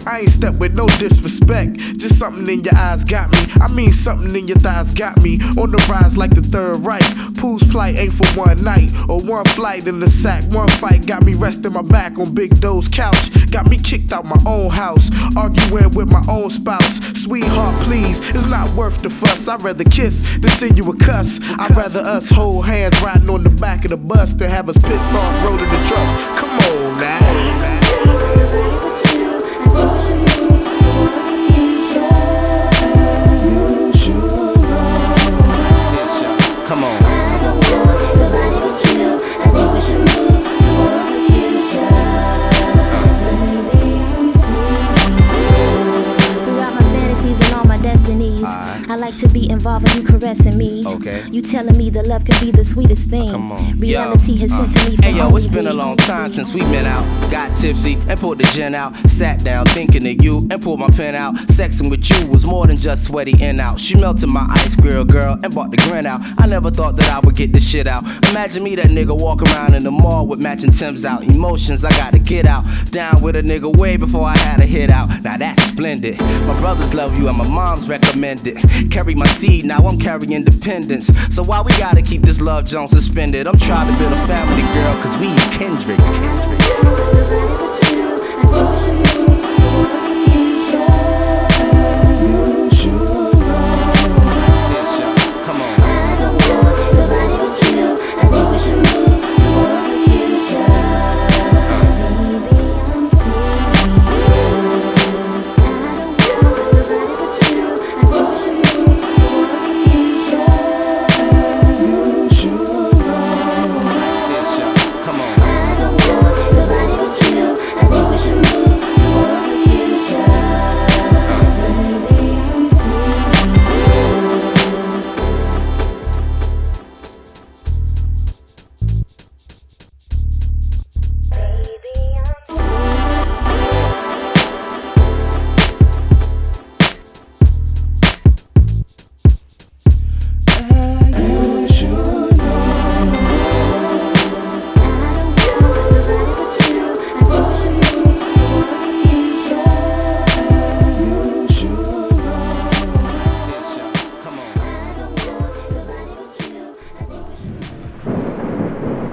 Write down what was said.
I ain't stepped with no disrespect. Just something in your eyes got me. I mean something in your thighs got me. On the rise like the Third Reich. Pooh's plight ain't for one night or one flight in the sack. One fight got me resting my back on Big Doe's couch. Got me kicked out my own house, arguing with my own spouse. Sweetheart, please, it's not worth the fuss. I'd rather kiss than send you a cuss. I'd rather us hold hands riding on the back of the bus than have us pissed off rolling the trucks. Come on now. Come on. Throughout my fantasies and all my destinies, I like to be involved in you caressing me. Okay. You telling me that love can be the sweetest thing. Come on. Reality has sent to me from Hey yo, it's been a long time since we been out. Got tipsy and pulled the gin out. Sat down thinking of you and pulled my pen out. Sexing with you was more than just sweaty in out. She melted my ice grill, girl, and brought the grin out. I never thought that I would get this shit out. Imagine me, that nigga, walk around in the mall with matching Timbs out. Emotions, I gotta get out. Down with a nigga way before I had a hit out. Now that's splendid. My brothers love you and my mom's recommend it. Carry my seed, now I'm carrying independence. So why we gotta keep this love Jones suspended? I'm trying to build a family, girl, cause we kindred. I think we should move toward the future.